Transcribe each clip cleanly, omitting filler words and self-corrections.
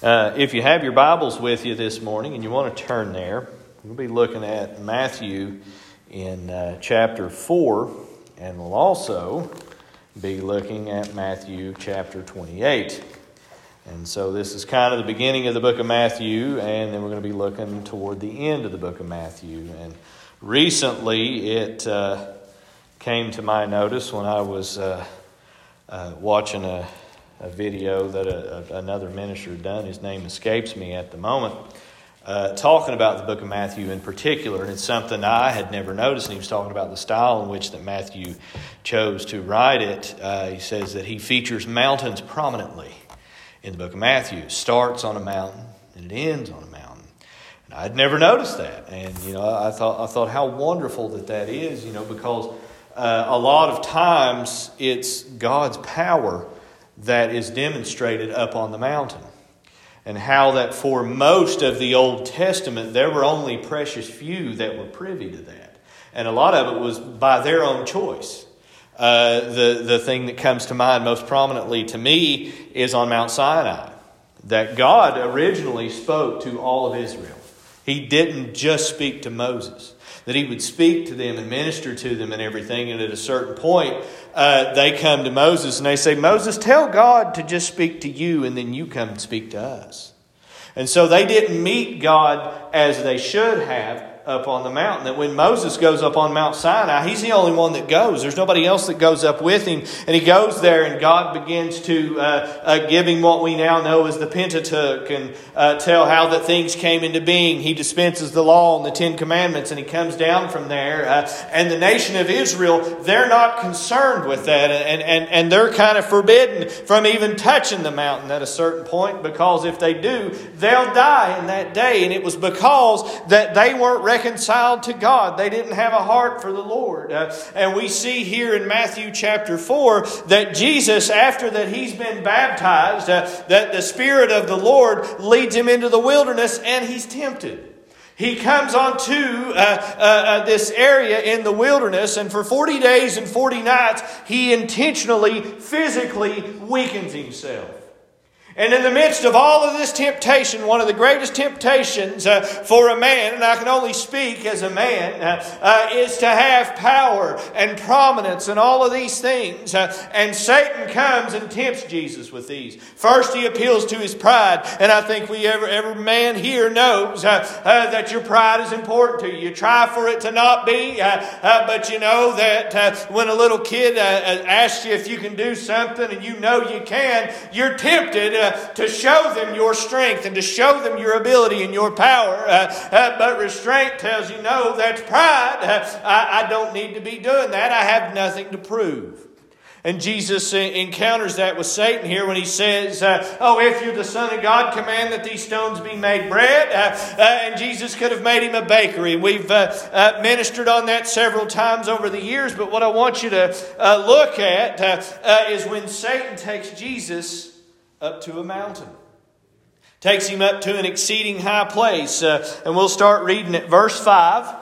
If you have your Bibles with you this morning and you want to turn there, we'll be looking at Matthew in chapter 4, and we'll also be looking at Matthew chapter 28. And so this is kind of the beginning of the book of Matthew, and then we're going to be looking toward the end of the book of Matthew. And recently it came to my notice when I was watching a video that another minister had done. His name escapes me at the moment. Talking about the book of Matthew in particular, and it's something I had never noticed. And he was talking about the style in which that Matthew chose to write it. He says that he features mountains prominently in the book of Matthew. It starts on a mountain and it ends on a mountain. And I'd never noticed that, and I thought how wonderful that is. Because a lot of times it's God's power that is demonstrated up on the mountain. And how that for most of the Old Testament, there were only precious few that were privy to that. And a lot of it was by their own choice. The thing that comes to mind most prominently to me is on Mount Sinai. That God originally spoke to all of Israel. He didn't just speak to Moses. That he would speak to them and minister to them and everything. And at a certain point, they come to Moses and they say, "Moses, tell God to just speak to you, and then you come and speak to us." And so they didn't meet God as they should have up on the mountain. That when Moses goes up on Mount Sinai, he's the only one that goes. There's nobody else that goes up with him. And he goes there, and God begins to give him what we now know as the Pentateuch, and tell how that things came into being. He dispenses the law and the Ten Commandments, and he comes down from there. And the nation of Israel, they're not concerned with that. And they're kind of forbidden from even touching the mountain at a certain point, because if they do, they'll die in that day. And it was because that they weren't reconciled to God. They didn't have a heart for the Lord. And we see here in Matthew chapter 4 that Jesus, after that he's been baptized, that the Spirit of the Lord leads him into the wilderness and he's tempted. He comes onto this area in the wilderness, and for 40 days and 40 nights he intentionally, physically weakens himself. And in the midst of all of this temptation, one of the greatest temptations for a man, and I can only speak as a man, is to have power and prominence and all of these things. And Satan comes and tempts Jesus with these. First, he appeals to his pride. And I think every man here knows that your pride is important to you. You try for it to not be, but you know that when a little kid asks you if you can do something and you know you can, you're tempted to show them your strength and to show them your ability and your power. But restraint tells you, no, that's pride. I don't need to be doing that. I have nothing to prove. And Jesus encounters that with Satan here when he says, if you're the Son of God, command that these stones be made bread. And Jesus could have made him a bakery. And we've ministered on that several times over the years. But what I want you to look at is when Satan takes Jesus up to a mountain. Takes him up to an exceeding high place. And we'll start reading at verse 5.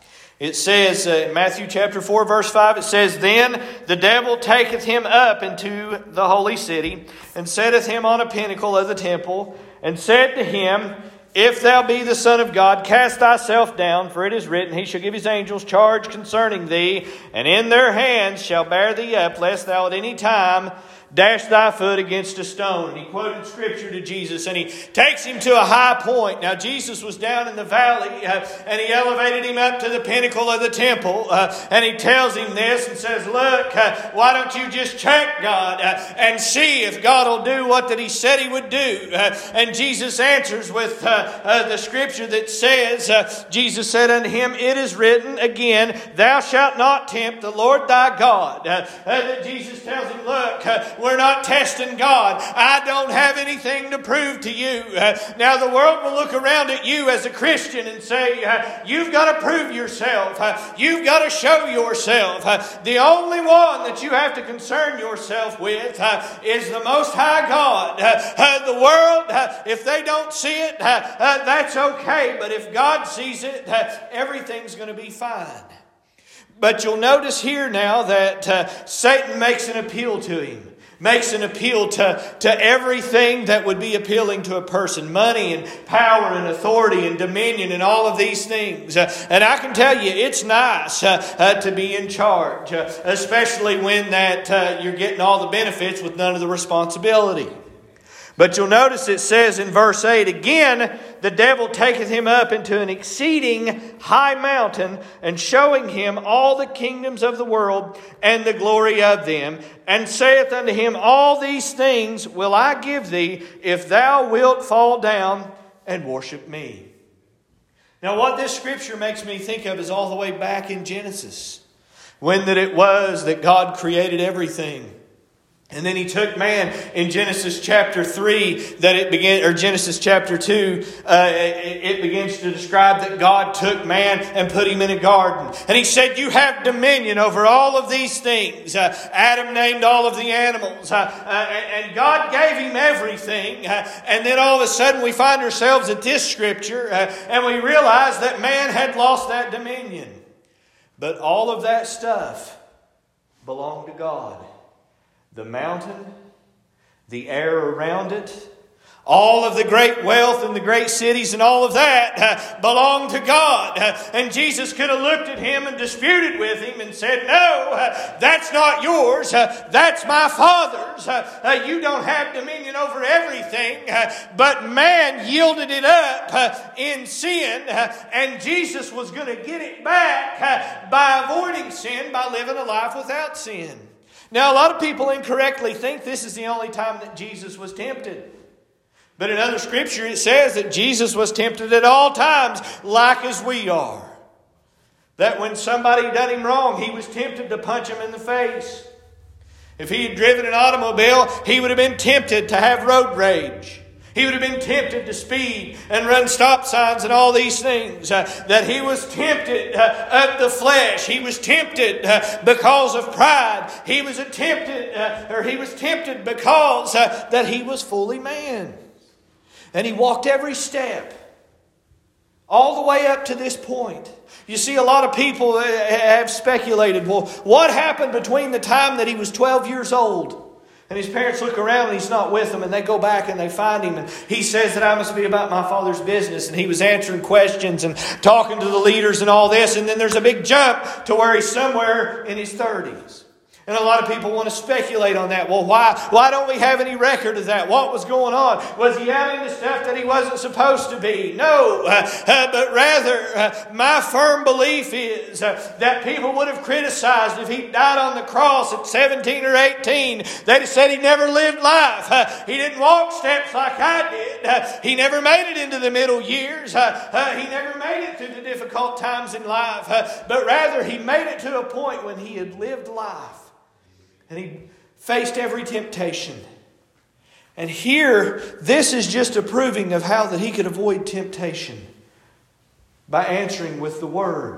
It says, in Matthew chapter 4, verse 5, it says, "Then the devil taketh him up into the holy city, and setteth him on a pinnacle of the temple, and said to him, If thou be the Son of God, cast thyself down, for it is written, He shall give His angels charge concerning thee, and in their hands shall bear thee up, lest thou at any time dash thy foot against a stone." And he quoted Scripture to Jesus, and he takes him to a high point. Now, Jesus was down in the valley, and he elevated him up to the pinnacle of the temple. And he tells him this and says, "Look, why don't you just check God and see if God will do what that He said He would do?" And Jesus answers with the Scripture that says, Jesus said unto him, "It is written again, Thou shalt not tempt the Lord thy God." That Jesus tells him, "Look, we're not testing God. I don't have anything to prove to you." Now the world will look around at you as a Christian and say, you've got to prove yourself. You've got to show yourself. The only one that you have to concern yourself with is the Most High God. The world, if they don't see it, that's okay. But if God sees it, everything's going to be fine. But you'll notice here now that Satan makes an appeal to him. makes an appeal to everything that would be appealing to a person. Money and power and authority and dominion and all of these things. And I can tell you, it's nice to be in charge, especially when that you're getting all the benefits with none of the responsibility. But you'll notice it says in verse 8, again, the devil taketh him up into an exceeding high mountain, and showing him all the kingdoms of the world and the glory of them, and saith unto him, all these things will I give thee, if thou wilt fall down and worship me. Now what this scripture makes me think of is all the way back in Genesis, when that it was that God created everything. And then He took man in Genesis chapter 3, Genesis chapter 2, it begins to describe that God took man and put him in a garden. And He said, you have dominion over all of these things. Adam named all of the animals. And God gave him everything. And then all of a sudden we find ourselves at this scripture and we realize that man had lost that dominion. But all of that stuff belonged to God. The mountain, the air around it, all of the great wealth and the great cities and all of that belonged to God. And Jesus could have looked at him and disputed with him and said, no, that's not yours. That's my Father's. You don't have dominion over everything. But man yielded it up in sin. And Jesus was going to get it back by avoiding sin, by living a life without sin. Now, a lot of people incorrectly think this is the only time that Jesus was tempted. But in other scripture it says that Jesus was tempted at all times, like as we are. That when somebody done him wrong, He was tempted to punch him in the face. If he had driven an automobile, he would have been tempted to have road rage. He would have been tempted to speed and run stop signs and all these things. That he was tempted of the flesh. He was tempted because of pride. He was tempted because that he was fully man. And he walked every step all the way up to this point. You see, a lot of people have speculated, well, what happened between the time that he was 12 years old? And his parents look around and He's not with them, and they go back and they find him, and he says that I must be about my Father's business, and he was answering questions and talking to the leaders and all this, and then there's a big jump to where he's somewhere in his 30s. And a lot of people want to speculate on that. Well, why don't we have any record of that? What was going on? Was he out into stuff that he wasn't supposed to be? No. But rather, my firm belief is that people would have criticized if he died on the cross at 17 or 18. They'd have said he never lived life. He didn't walk steps like I did. He never made it into the middle years. He never made it through the difficult times in life. But rather, he made it to a point when he had lived life. And he faced every temptation. And here, this is just a proving of how that he could avoid temptation by answering with the Word.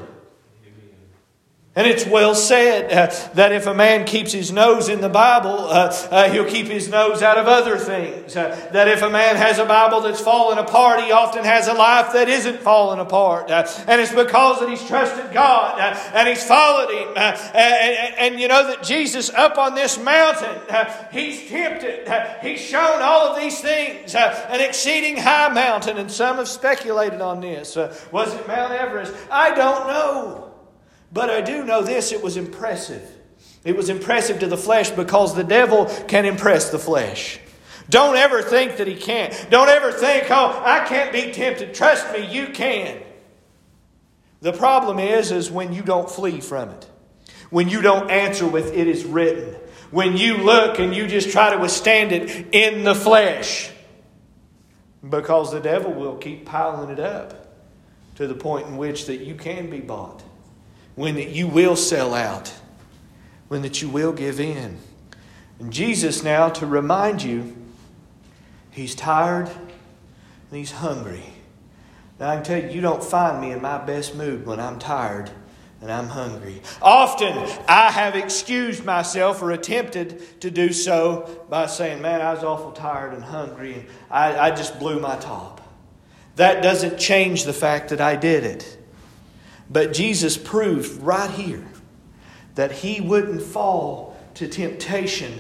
And it's well said that if a man keeps his nose in the Bible, he'll keep his nose out of other things. That if a man has a Bible that's fallen apart, he often has a life that isn't falling apart. And it's because that he's trusted God and he's followed Him. And you know that Jesus up on this mountain, He's tempted. He's shown all of these things. An exceeding high mountain, and some have speculated on this. Was it Mount Everest? I don't know. But I do know this, it was impressive. It was impressive to the flesh because the devil can impress the flesh. Don't ever think that he can't. Don't ever think, oh, I can't be tempted. Trust me, you can. The problem is when you don't flee from it. When you don't answer with it is written. When you look and you just try to withstand it in the flesh. Because the devil will keep piling it up to the point in which that you can be bought. When that you will sell out. When that you will give in. And Jesus now, to remind you, He's tired and He's hungry. Now I can tell you, you don't find me in my best mood when I'm tired and I'm hungry. Often I have excused myself or attempted to do so by saying, man, I was awful tired and hungry and I just blew my top. That doesn't change the fact that I did it. But Jesus proved right here that He wouldn't fall to temptation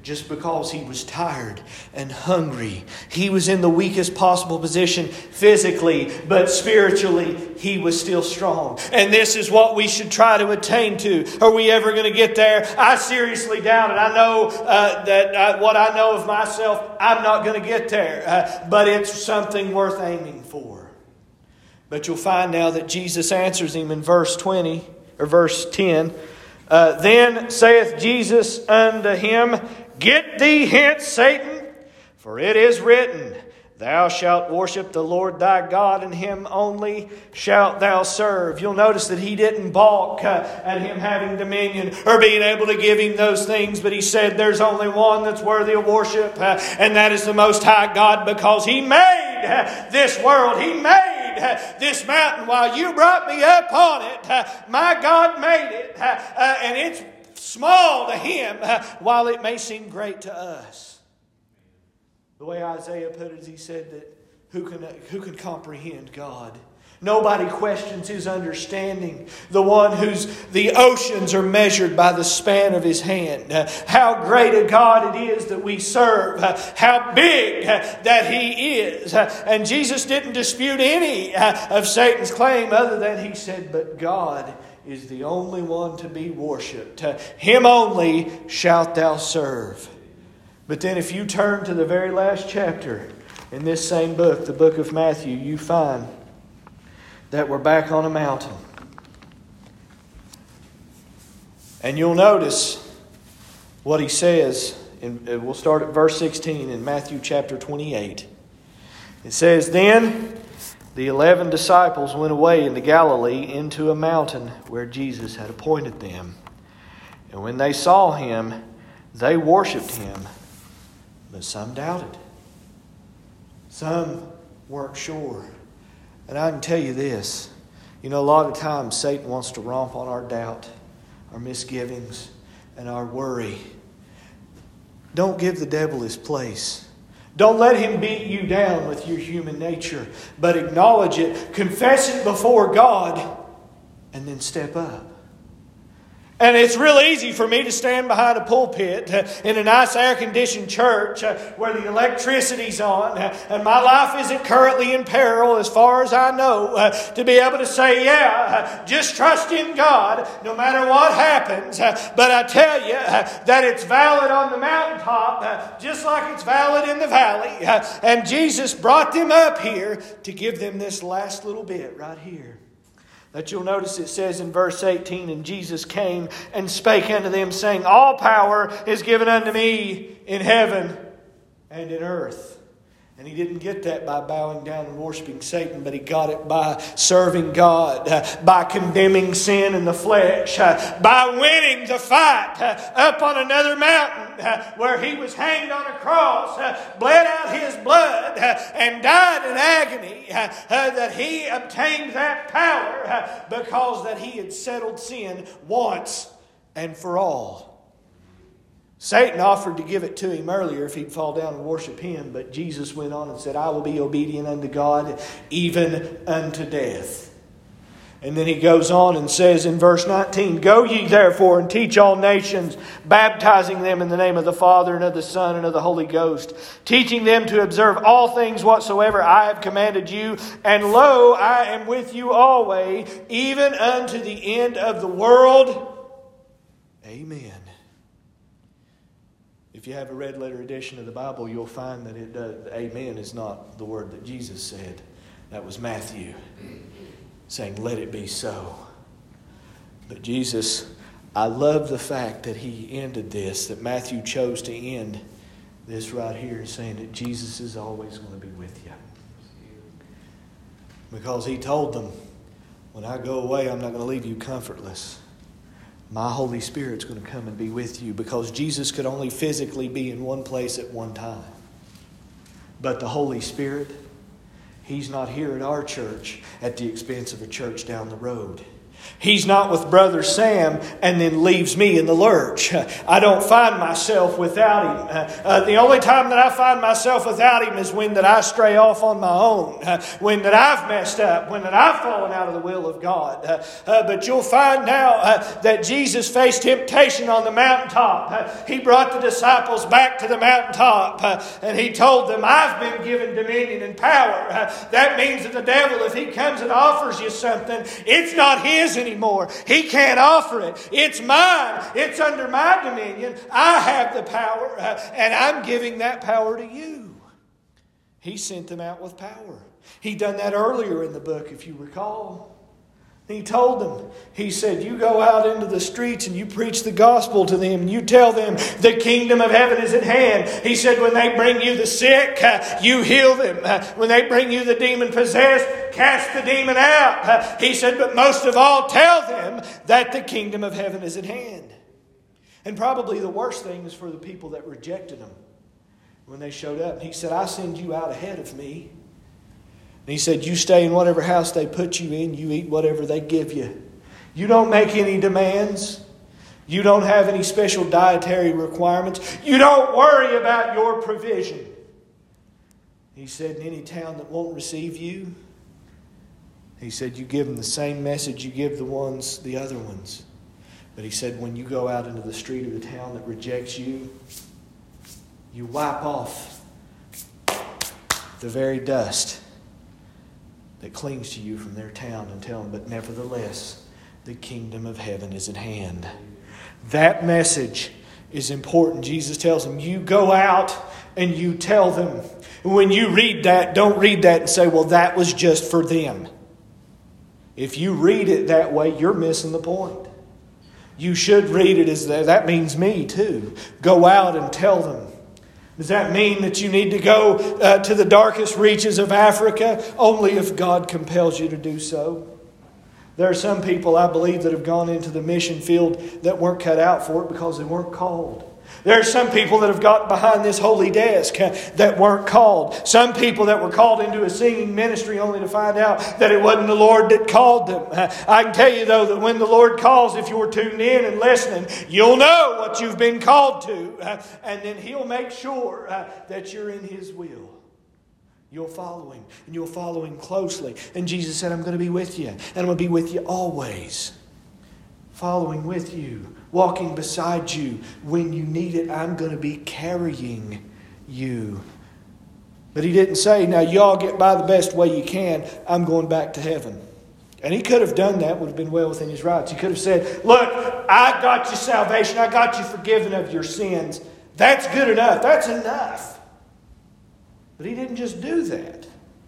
just because he was tired and hungry. He was in the weakest possible position physically, but spiritually he was still strong. And this is what we should try to attain to. Are we ever going to get there? I seriously doubt it. I know what I know of myself, I'm not going to get there. But it's something worth aiming for. But you'll find now that Jesus answers him in verse 20 or verse 10. Then saith Jesus unto him, Get thee hence, Satan, for it is written, Thou shalt worship the Lord thy God, and him only shalt thou serve. You'll notice that he didn't balk at him having dominion or being able to give him those things, but he said there's only one that's worthy of worship, and that is the Most High God, because he made this world. He made this mountain while you brought me up on it. My God made it, and it's small to him while it may seem great to us. The way Isaiah put it is he said that who can comprehend God? Nobody questions his understanding. The one the oceans are measured by the span of his hand. How great a God it is that we serve. How big that he is. And Jesus didn't dispute any of Satan's claim other than he said, but God is the only one to be worshipped. Him only shalt thou serve. But then if you turn to the very last chapter in this same book, the book of Matthew, you find that we're back on a mountain. And you'll notice what he says. We'll start at verse 16 in Matthew chapter 28. It says, Then the 11 disciples went away into Galilee into a mountain where Jesus had appointed them. And when they saw him, they worshipped him. But some doubted. Some weren't sure. And I can tell you this, a lot of times Satan wants to romp on our doubt, our misgivings, and our worry. Don't give the devil his place. Don't let him beat you down with your human nature, but acknowledge it, confess it before God, and then step up. And it's real easy for me to stand behind a pulpit in a nice air-conditioned church where the electricity's on and my life isn't currently in peril as far as I know, to be able to say, just trust in God no matter what happens. But I tell you that it's valid on the mountaintop just like it's valid in the valley. And Jesus brought them up here to give them this last little bit right here. That you'll notice it says in verse 18, And Jesus came and spake unto them, saying, All power is given unto me in heaven and in earth. And he didn't get that by bowing down and worshiping Satan, but he got it by serving God, by condemning sin in the flesh, by winning the fight up on another mountain where he was hanged on a cross, bled out his blood, and died in agony, that he obtained that power because that he had settled sin once and for all. Satan offered to give it to him earlier if he'd fall down and worship him, but Jesus went on and said, I will be obedient unto God even unto death. And then he goes on and says in verse 19, Go ye therefore and teach all nations, baptizing them in the name of the Father and of the Son and of the Holy Ghost, teaching them to observe all things whatsoever I have commanded you. And lo, I am with you always, even unto the end of the world. Amen. If you have a red letter edition of the Bible, you'll find that amen is not the word that Jesus said. That was Matthew saying, let it be so. But Jesus, I love the fact that he ended this, that Matthew chose to end this right here saying that Jesus is always going to be with you. Because he told them, when I go away, I'm not going to leave you comfortless. My Holy Spirit's going to come and be with you, because Jesus could only physically be in one place at one time. But the Holy Spirit, he's not here at our church at the expense of a church down the road. He's not with Brother Sam and then leaves me in the lurch. I don't find myself without him. The only time that I find myself without him is when that I stray off on my own, when that I've messed up, when that I've fallen out of the will of God. But you'll find now that Jesus faced temptation on the mountaintop. He brought the disciples back to the mountaintop and He told them, I've been given dominion and power. That means that the devil, if he comes and offers you something, it's not his anymore. He can't offer it. It's mine. It's under my dominion. I have the power, and I'm giving that power to you. He sent them out with power. He done that earlier in the book, if you recall. He told them, He said, you go out into the streets and you preach the gospel to them. And you tell them the kingdom of heaven is at hand. He said, when they bring you the sick, you heal them. When they bring you the demon-possessed, cast the demon out. He said, but most of all, tell them that the kingdom of heaven is at hand. And probably the worst thing is for the people that rejected Him when they showed up. He said, I send you out ahead of me. And He said, you stay in whatever house they put you in. You eat whatever they give you. You don't make any demands. You don't have any special dietary requirements. You don't worry about your provision. He said, in any town that won't receive you, He said, you give them the same message you give the other ones. But He said, when you go out into the street of the town that rejects you, you wipe off the very dust that clings to you from their town and tell them, but nevertheless, the kingdom of heaven is at hand. That message is important. Jesus tells them, you go out and you tell them. When you read that, don't read that and say, well, that was just for them. If you read it that way, you're missing the point. You should read it as that means me too. Go out and tell them. Does that mean that you need to go to the darkest reaches of Africa? Only if God compels you to do so. There are some people, I believe, that have gone into the mission field that weren't cut out for it because they weren't called. There are some people that have got behind this holy desk that weren't called. Some people that were called into a singing ministry only to find out that it wasn't the Lord that called them. I can tell you, though, that when the Lord calls, if you're tuned in and listening, you'll know what you've been called to. And then He'll make sure that you're in His will. You'll follow Him, and you'll follow Him closely. And Jesus said, I'm going to be with you, and I'm going to be with you always. Following with you, walking beside you. When you need it, I'm going to be carrying you. But He didn't say, now y'all get by the best way you can. I'm going back to heaven. And He could have done that, would have been well within His rights. He could have said, look, I got you salvation. I got you forgiven of your sins. That's good enough. That's enough. But He didn't just do that.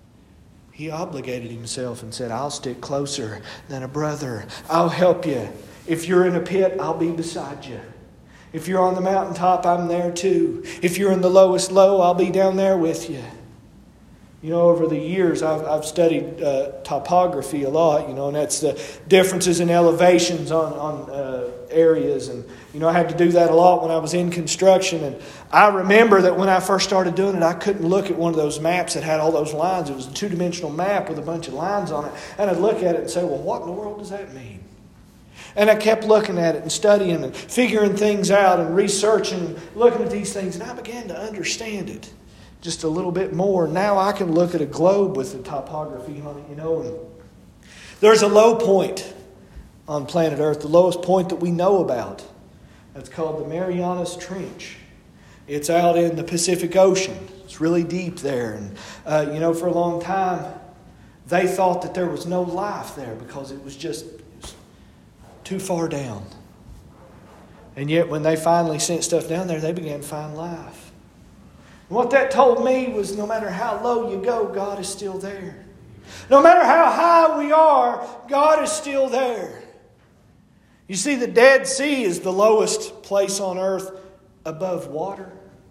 He obligated Himself and said, I'll stick closer than a brother. I'll help you. If you're in a pit, I'll be beside you. If you're on the mountaintop, I'm there too. If you're in the lowest low, I'll be down there with you. You know, over the years, I've studied topography a lot, and that's the differences in elevations on areas. And, I had to do that a lot when I was in construction. And I remember that when I first started doing it, I couldn't look at one of those maps that had all those lines. It was a two-dimensional map with a bunch of lines on it. And I'd look at it and say, well, what in the world does that mean? And I kept looking at it and studying and figuring things out and researching and looking at these things. And I began to understand it just a little bit more. Now I can look at a globe with the topography on it, And there's a low point on planet Earth, the lowest point that we know about. That's called the Marianas Trench. It's out in the Pacific Ocean. It's really deep there. And, for a long time, they thought that there was no life there because it was just too far down. And yet when they finally sent stuff down there, they began to find life. And what that told me was no matter how low you go, God is still there. No matter how high we are, God is still there. You see, the Dead Sea is the lowest place on earth above water.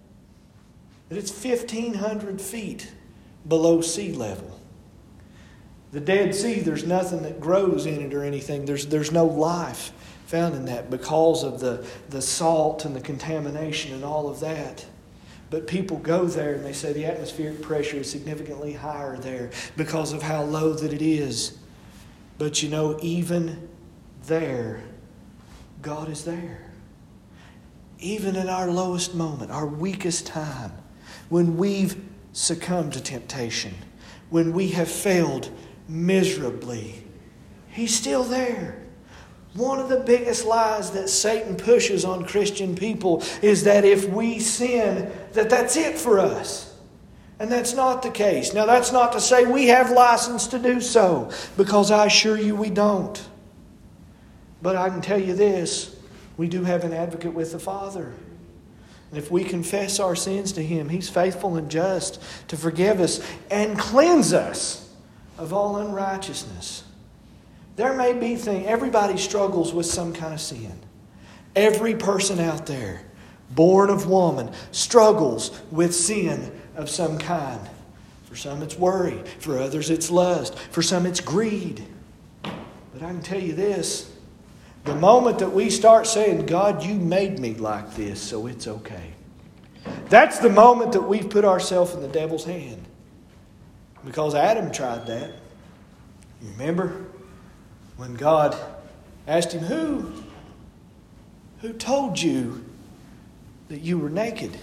But it's 1,500 feet below sea level. The Dead Sea, there's nothing that grows in it or anything. There's no life found in that because of the salt and the contamination and all of that. But people go there and they say the atmospheric pressure is significantly higher there because of how low that it is. But even there, God is there. Even in our lowest moment, our weakest time, when we've succumbed to temptation, when we have failed miserably, He's still there. One of the biggest lies that Satan pushes on Christian people is that if we sin, that's it for us. And that's not the case. Now, that's not to say we have license to do so, because I assure you we don't. But I can tell you this, we do have an advocate with the Father. And if we confess our sins to Him, He's faithful and just to forgive us and cleanse us of all unrighteousness. There may be things, everybody struggles with some kind of sin. Every person out there, born of woman, struggles with sin of some kind. For some it's worry, for others it's lust, for some it's greed. But I can tell you this, the moment that we start saying, God, you made me like this, so it's okay. That's the moment that we've put ourselves in the devil's hand. Because Adam tried that. You remember? When God asked him, who told you that you were naked?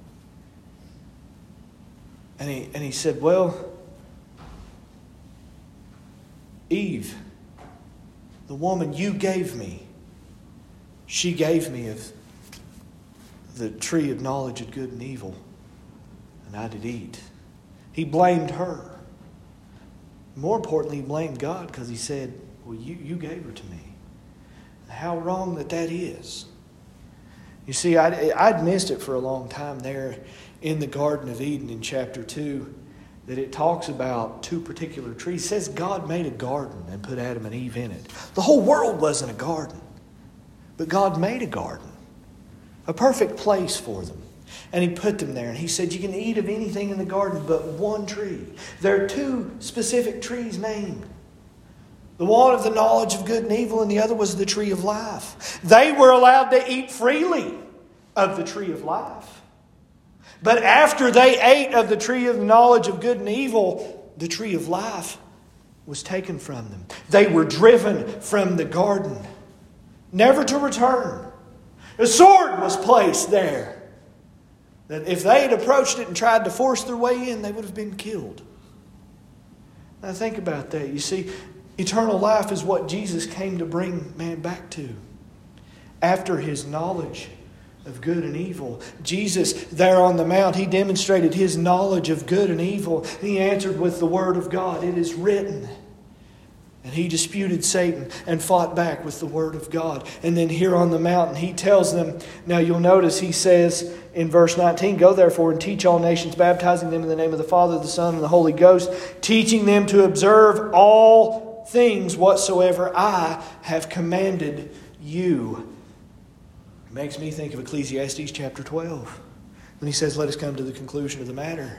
And he said, well, Eve, the woman you gave me, she gave me of the tree of knowledge of good and evil, and I did eat. He blamed her. More importantly, he blamed God because he said, well, you gave her to me. How wrong that is. You see, I'd missed it for a long time there in the Garden of Eden in chapter 2, that it talks about two particular trees. It says God made a garden and put Adam and Eve in it. The whole world wasn't a garden, but God made a garden, a perfect place for them. And He put them there. And He said, you can eat of anything in the garden but one tree. There are two specific trees named. The one of the knowledge of good and evil, and the other was the tree of life. They were allowed to eat freely of the tree of life. But after they ate of the tree of the knowledge of good and evil, the tree of life was taken from them. They were driven from the garden, never to return. A sword was placed there, that if they had approached it and tried to force their way in, they would have been killed. Now think about that. You see, eternal life is what Jesus came to bring man back to. After His knowledge of good and evil, Jesus there on the mount, He demonstrated His knowledge of good and evil. He answered with the Word of God, it is written. And He disputed Satan and fought back with the Word of God. And then here on the mountain, He tells them, now you'll notice He says in verse 19, go therefore and teach all nations, baptizing them in the name of the Father, the Son, and the Holy Ghost, teaching them to observe all things whatsoever I have commanded you. It makes me think of Ecclesiastes chapter 12, when he says, let us come to the conclusion of the matter,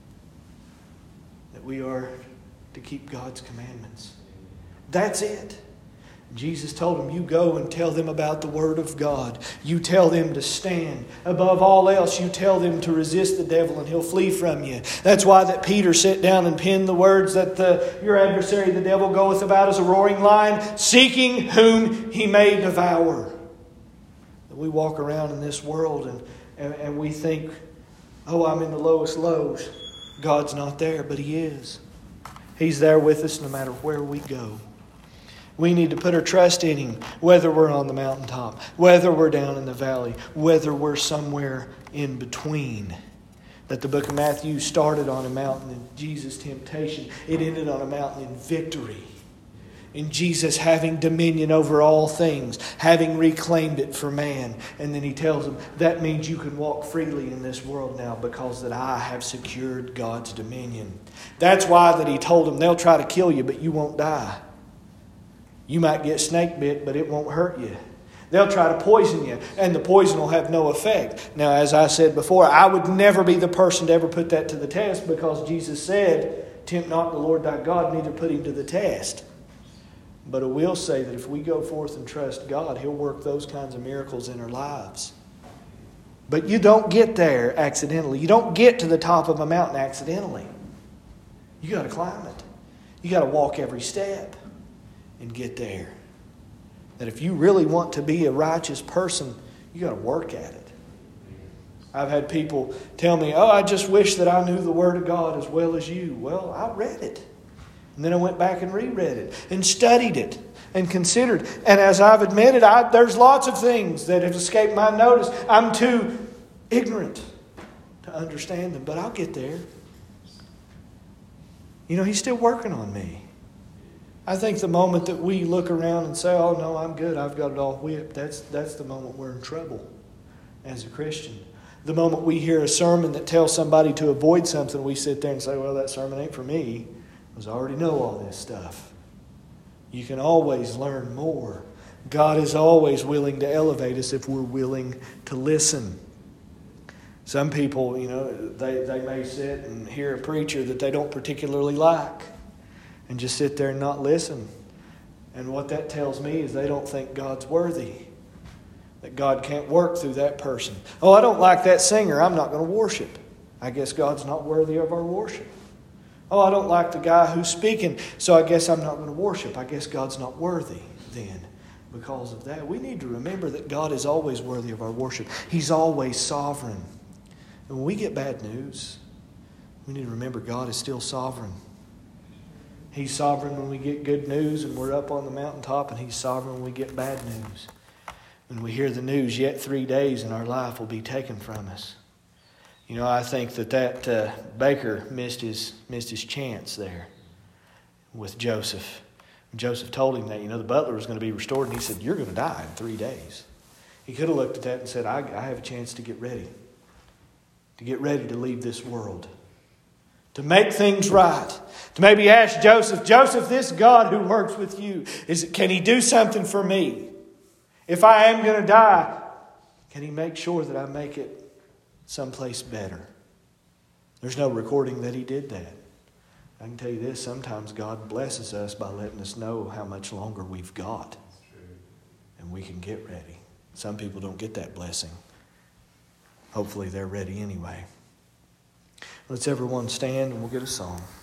that we are to keep God's commandments. That's it. Jesus told them, you go and tell them about the Word of God. You tell them to stand. Above all else, you tell them to resist the devil and he'll flee from you. That's why that Peter sat down and penned the words that your adversary, the devil, goeth about as a roaring lion, seeking whom he may devour. That we walk around in this world and we think, oh, I'm in the lowest lows. God's not there, but He is. He's there with us no matter where we go. We need to put our trust in Him, whether we're on the mountaintop, whether we're down in the valley, whether we're somewhere in between. That the book of Matthew started on a mountain in Jesus' temptation. It ended on a mountain in victory. In Jesus having dominion over all things, having reclaimed it for man. And then He tells them, that means you can walk freely in this world now because that I have secured God's dominion. That's why that He told them, they'll try to kill you, but you won't die. You might get snake bit, but it won't hurt you. They'll try to poison you, and the poison will have no effect. Now, as I said before, I would never be the person to ever put that to the test, because Jesus said, tempt not the Lord thy God, neither put Him to the test. But I will say that if we go forth and trust God, He'll work those kinds of miracles in our lives. But you don't get there accidentally. You don't get to the top of a mountain accidentally. You got to climb it. You got to walk every step and get there. that if you really want to be a righteous person, you got to work at it. I've had people tell me, oh, I just wish that I knew the Word of God as well as you. Well, I read it. And then I went back and reread it and studied it and considered. And as I've admitted, there's lots of things that have escaped my notice. I'm too ignorant to understand them, but I'll get there. You know, He's still working on me. I think the moment that we look around and say, oh, no, I'm good, I've got it all whipped, that's the moment we're in trouble as a Christian. The moment we hear a sermon that tells somebody to avoid something, we sit there and say, well, that sermon ain't for me, because I already know all this stuff. You can always learn more. God is always willing to elevate us if we're willing to listen. Some people, you know, they may sit and hear a preacher that they don't particularly like and just sit there and not listen. And what that tells me is they don't think God's worthy, that God can't work through that person. Oh, I don't like that singer, I'm not going to worship. I guess God's not worthy of our worship. Oh, I don't like the guy who's speaking, so I guess I'm not going to worship. I guess God's not worthy then because of that. We need to remember that God is always worthy of our worship. He's always sovereign. And when we get bad news, we need to remember God is still sovereign. He's sovereign when we get good news and we're up on the mountaintop, and He's sovereign when we get bad news. When we hear the news, yet 3 days and our life will be taken from us. You know, I think that baker missed his chance there with Joseph. Joseph told him that, you know, the butler was going to be restored, and he said, you're going to die in 3 days. He could have looked at that and said, I have a chance to get ready to leave this world, to make things right, to maybe ask Joseph, this God who works with you, can He do something for me? If I am going to die, can He make sure that I make it someplace better? There's no recording that he did that. I can tell you this, sometimes God blesses us by letting us know how much longer we've got. And we can get ready. Some people don't get that blessing. Hopefully they're ready anyway. Let's everyone stand and we'll get a song.